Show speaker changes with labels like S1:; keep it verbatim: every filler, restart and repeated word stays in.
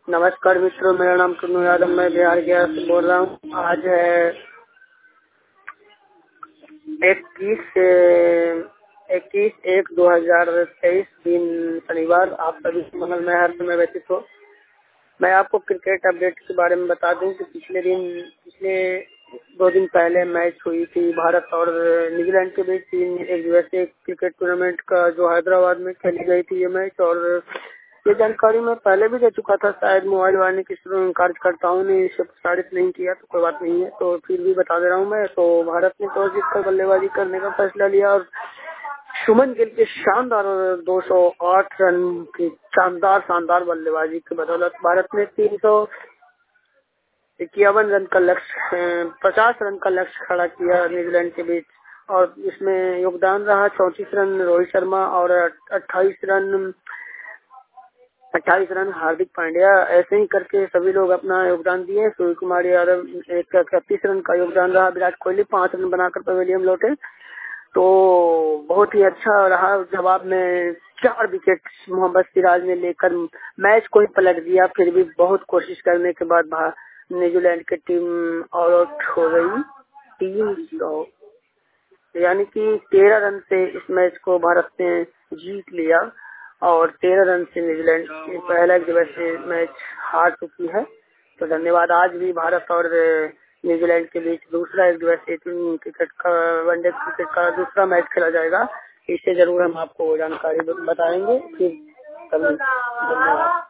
S1: नमस्कार मित्रों, मेरा नाम टुन्नू यादव, मैं बिहार गया से बोल रहा हूँ। आज है इक्कीस इक्कीस एक दो हजार तेईस दिन शनिवार। आप सभी मंगलमय हर समय व्यतीत हो। मैं आपको क्रिकेट अपडेट के बारे में बता दूं कि पिछले दिन पिछले दो दिन पहले मैच हुई थी भारत और न्यूजीलैंड के बीच एक दिवसीय क्रिकेट टूर्नामेंट का, जो हैदराबाद में खेली गई थी ये मैच। और ये जानकारी मैं पहले भी दे चुका था, शायद मोबाइल वाले किसी कार्यकर्ताओं ने इसे प्रसारित नहीं किया, तो कोई बात नहीं है, तो फिर भी बता दे रहा हूँ मैं। तो भारत ने टॉस जीतकर बल्लेबाजी करने का फैसला लिया और शुभमन गिल के शानदार दो सौ आठ रन की शानदार शानदार बल्लेबाजी की बदौलत भारत ने तीन सौ इक्यावन रन का लक्ष्य पचास रन का लक्ष्य खड़ा किया न्यूजीलैंड के बीच। और इसमें योगदान रहा चौंतीस रन रोहित शर्मा और अट्ठाईस रन अट्ठाईस रन हार्दिक पांड्या। ऐसे ही करके सभी लोग अपना योगदान दिए। सूर्य कुमार यादव एक इकतीस रन का योगदान रहा। विराट कोहली पांच रन बनाकर पवेलियन लौटे, तो बहुत ही अच्छा रहा। जवाब में चार विकेट मोहम्मद सिराज ने लेकर मैच को ही पलट दिया। फिर भी बहुत कोशिश करने के बाद न्यूजीलैंड की टीम ऑल आउट हो गई। तीन सौ यानी कि तेरह रन से इस मैच को भारत ने जीत लिया और तेरह रन से न्यूजीलैंड की पहला दिवसीय मैच हार चुकी है। तो धन्यवाद। आज भी भारत और न्यूजीलैंड के बीच दूसरा एक दिवसीय क्रिकेट का वनडे क्रिकेट का दूसरा मैच खेला जाएगा। इससे जरूर हम आपको जानकारी बताएंगे। फिर कभी धन्यवाद।